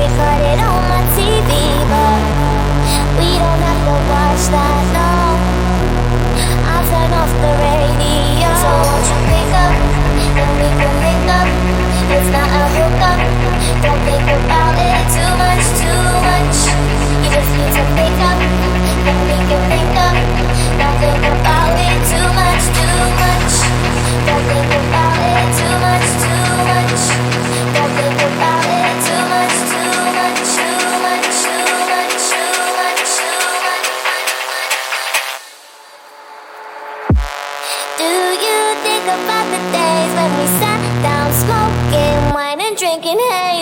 they cut it on my TV, but we don't have to watch that, no. I'll turn off the radio. So won't you pick up, and we can link up. It's not a hookup. Don't think about it too much, too much. You just need to pick up, and we can link up. Don't think about it too much, too much. Don't think about it too much, too much. Don't think about it too much, too much, too much, too much, too much, too much. Do you think about the days when we sat down smoking wine and drinking hay?